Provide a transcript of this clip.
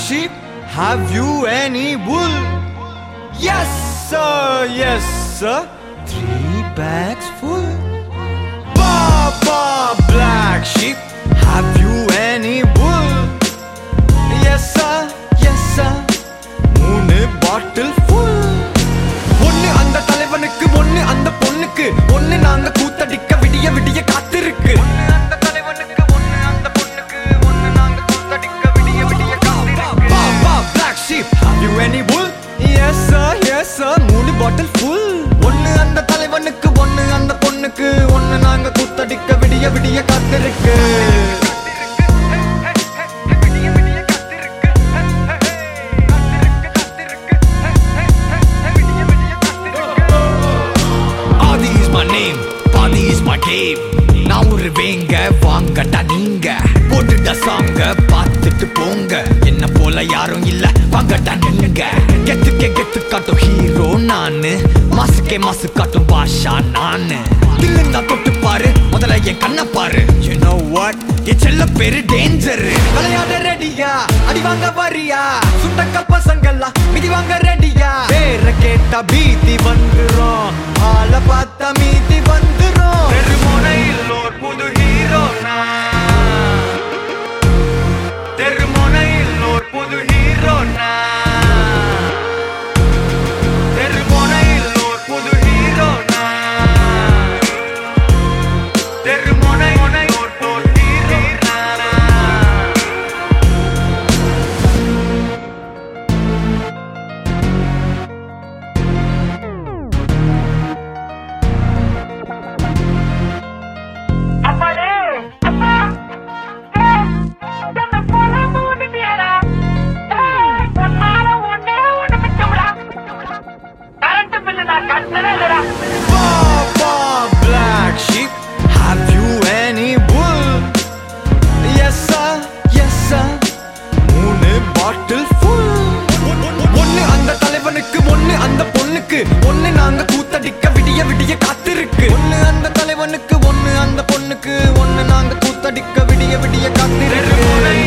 sheep, have you any wool? Yes sir, 3 bags full. Baba black sheep, have you any wool? Yes sir, 3 bottle full. ஒன்னு அந்த தலைவனுக்கு, ஒன்னு அந்த பொண்ணுக்கு, ஒன்னு நாங்க கூத்தடிக்க விடிய விடிய காத்திருக்கு. ஒன்னு அந்த தலைவனுக்கு, ஒன்னு அந்த பொண்ணுக்கு, ஒன்னு நாங்க கூத்தடிக்க விடிய விடிய காத்திருக்கு. Baba black sheep, have you any wool? Yes sir, 3 bottle full. ஒன்னு அந்த தலைவனுக்கு, ஒன்னு அந்த பொண்ணுக்கு, ஒன்னு நாங்க கூத்தடிக்க விடிய விடிய காத்திருக்கு. நான் ஒரு வேங்க வாங்கடா நீங்க போட்டுட்ட சாங்க பார்த்துட்டு போங்க. என்ன போல யாரும் இல்ல வாங்கடா நீங்க. கெத்து காட்டும் ஹீரோ நானு, மாசுக்கே மாசு காட்டும் பாஷா நானு. தில்லுந்தா தொட்டு பாரு, முதல்ல என் கண்ண பாரு. You know what? என் செல்ல பேரு டேஞ்சர். விளையாட ரெடியா, அடி வாங்க வரியா? சுண்டக்க பசங்கெல்லாம் மிதி வாங்க ரெடியா? பேர கேட்டா பீதி வந்துரும், ஆள பார்த்தா மீதி வந்துரும். தெருமுனையில் ஓர் புது ஹீரோ நான், தெருமுனையில் ஓர் புது ஹீரோ நான், தெருமுனையில் ஓர் புது ஹீரோ நான், தெருமுனை ஓர் புது ஹீரோ நான். Baba black sheep, have you any wool? Yes sir, 3 bottle full. ஒன்னு அந்த தலைவனுக்கு, ஒன்னு அந்த பொண்ணுக்கு, ஒன்னு நாங்க கூத்தடிக்க விடிய விடிய காத்திருக்கு. ஒன்னு அந்த தலைவனுக்கு, ஒன்னு அந்த பொண்ணுக்கு, ஒன்னு நாங்க கூத்தடிக்க விடிய விடிய காத்திருக்கு.